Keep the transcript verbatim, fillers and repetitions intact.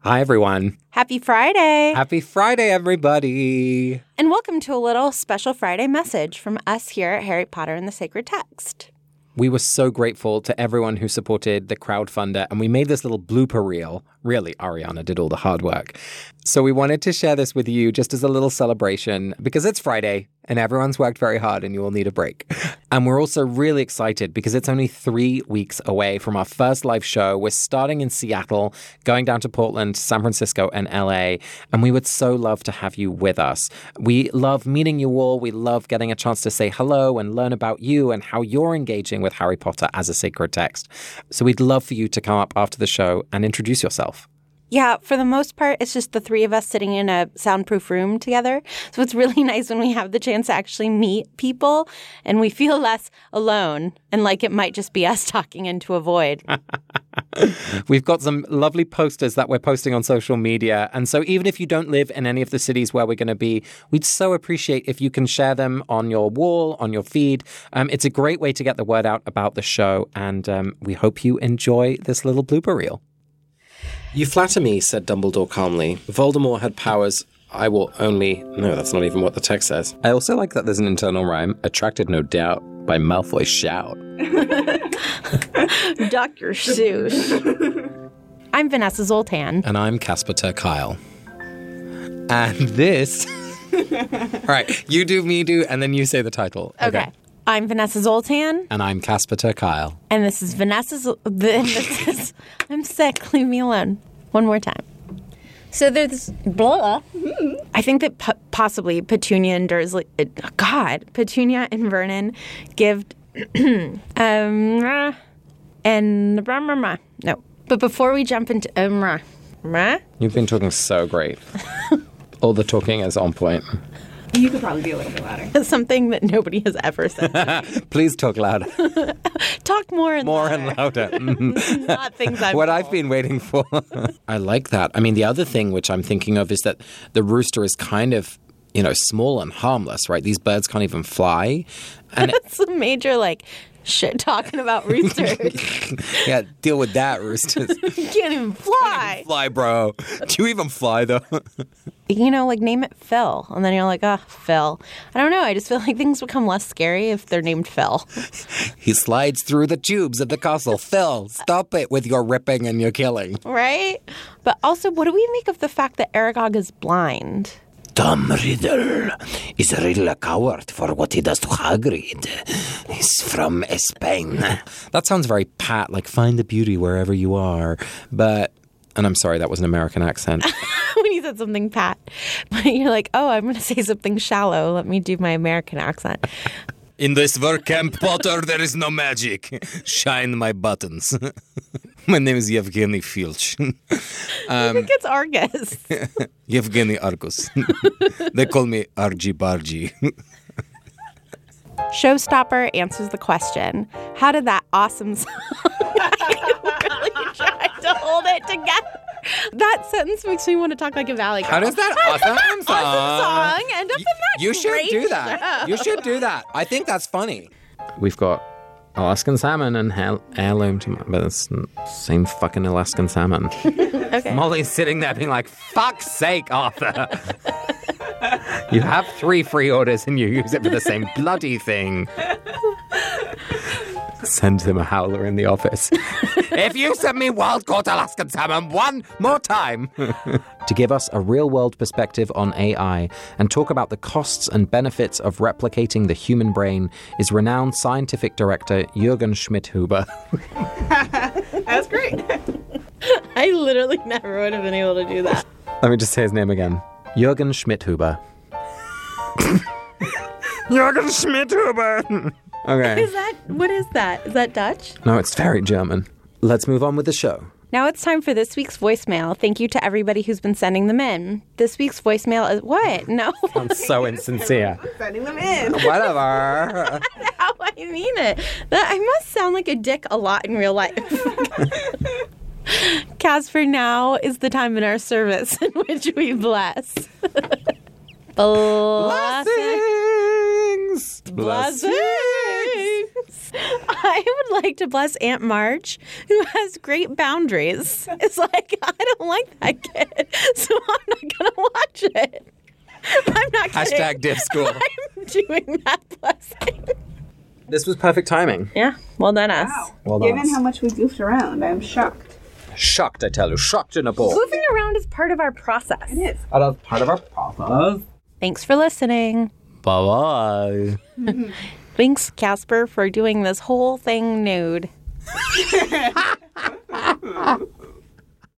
Hi, everyone. Happy Friday. Happy Friday, everybody. And welcome to a little special Friday message from us here at Harry Potter and the Sacred Text. We were so grateful to everyone who supported the crowdfunder, and we made this little blooper reel. Really, Ariana did all the hard work. So we wanted to share this with you just as a little celebration because it's Friday and everyone's worked very hard and you all need a break. And we're also really excited because it's only three weeks away from our first live show. We're starting in Seattle, going down to Portland, San Francisco, and L A. And we would so love to have you with us. We love meeting you all. We love getting a chance to say hello and learn about you and how you're engaging with Harry Potter as a sacred text. So we'd love for you to come up after the show and introduce yourself. Yeah, for the most part, it's just the three of us sitting in a soundproof room together. So it's really nice when we have the chance to actually meet people and we feel less alone and like it might just be us talking into a void. We've got some lovely posters that we're posting on social media. And so even if you don't live in any of the cities where we're going to be, we'd so appreciate if you can share them on your wall, on your feed. Um, it's a great way to get the word out about the show. And um, we hope you enjoy this little blooper reel. You flatter me, said Dumbledore calmly. Voldemort had powers I will only... No, that's not even what the text says. I also like that there's an internal rhyme, attracted no doubt by Malfoy's shout. Doctor Seuss. I'm Vanessa Zoltan. And I'm Casper ter Kuile. And this... All right, you do, me do, and then you say the title. Okay. okay. I'm Vanessa Zoltan. And I'm Casper ter Kuile. And this is Vanessa Zol- this is I'm sick. Leave me alone. One more time. So there's blah. I think that p- possibly Petunia and Dursley, uh, God, Petunia and Vernon give, um, and blah, blah, blah. No. But before we jump into, um, blah, blah. You've been talking so great. All the talking is on point. You could probably be a little bit louder. Something that nobody has ever said. Please talk louder. Talk more and more louder. and louder. Not things I've What told. I've been waiting for. I like that. I mean, the other thing which I'm thinking of is that the rooster is kind of, you know, small and harmless, right? These birds can't even fly. And That's a major, like, shit talking about roosters. Yeah, deal with that, roosters. You can't even fly. Can't even fly, bro. Do you even fly, though? You know, like, name it Phil. And then you're like, oh, Phil. I don't know. I just feel like things become less scary if they're named Phil. He slides through the tubes of the castle. Phil, stop it with your ripping and your killing. Right? But also, what do we make of the fact that Aragog is blind? Tom Riddle is really a coward for what he does to Hagrid. He's from Spain. That sounds very pat, like find the beauty wherever you are. But, and I'm sorry, that was an American accent. When you said something pat. But you're like, oh, I'm going to say something shallow. Let me do my American accent. In this work camp, Potter, there is no magic. Shine my buttons. My name is Yevgeny Filch. um, I think it's Argus. Yevgeny Argus. They call me Argy Bargy. Showstopper answers the question, how did that awesome song... I really tried to hold it together. That sentence makes me want to talk like a Valley girl. How does that awesome song, awesome song end up in that You should great do that. show? You should do that. I think that's funny. We've got Alaskan salmon and heir- heirloom tomato, but it's the same fucking Alaskan salmon. Okay. Molly's sitting there being like, fuck's sake, Arthur. You have three free orders and you use it for the same bloody thing. Send him a howler in the office. If you send me wild-caught Alaskan salmon one more time. To give us a real-world perspective on A I and talk about the costs and benefits of replicating the human brain is renowned scientific director Jürgen Schmidhuber. That's great. I literally never would have been able to do that. Let me just say his name again. Jürgen Schmidhuber. Jürgen Schmidhuber. Okay. Is that, what is that? Is that Dutch? No, it's very German. Let's move on with the show. Now it's time for this week's voicemail. Thank you to everybody who's been sending them in. This week's voicemail is what? No. I'm so insincere. Sending them in. Whatever. That's how I mean it. That, I must sound like a dick a lot in real life. Casper, now is the time in our service in which we bless. Blessings. Blessings. I would like to bless Aunt Marge, who has great boundaries. It's like, I don't like that kid, so I'm not going to watch it. I'm not kidding. Hashtag div school. I'm doing that blessing. This was perfect timing. Yeah, well done us. Wow. Well done. Given how much we goofed around, I'm shocked. Shocked, I tell you. Shocked in a ball. Moving around is part of our process. It is. Part of, part of our process. Thanks for listening. Bye-bye. Thanks, Casper, for doing this whole thing nude.